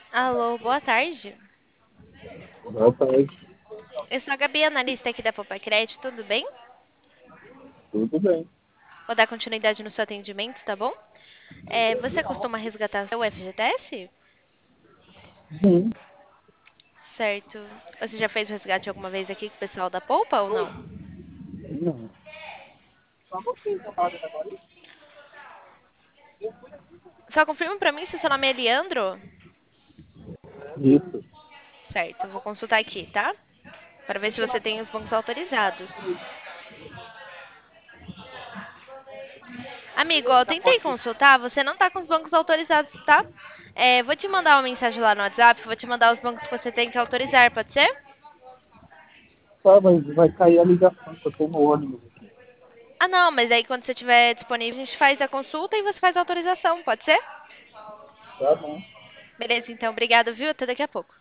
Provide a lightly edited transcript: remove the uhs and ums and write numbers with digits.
Alô, boa tarde. Boa tarde. Eu sou a Gabi, analista aqui da Poupa Crédito, tudo bem? Tudo bem. Vou dar continuidade no seu atendimento, tá bom? Você costuma resgatar seu FGTS? Sim. Certo. Você já fez o resgate alguma vez aqui com o pessoal da Poupa ou não? Não. Só confirma pra mim se seu nome é Leandro. Isso. Certo, eu vou consultar aqui, tá? Para ver se você tem os bancos autorizados. Amigo, ó, eu tentei consultar, você não tá com os bancos autorizados, tá? Vou te mandar uma mensagem lá no WhatsApp, vou te mandar os bancos que você tem que autorizar, pode ser? Tá, mas vai cair a ligação que eu tô no ônibus aqui. Ah, não, mas aí quando você estiver disponível, a gente faz a consulta e você faz a autorização, pode ser? Tá bom. Beleza, então, obrigado, viu? Até daqui a pouco.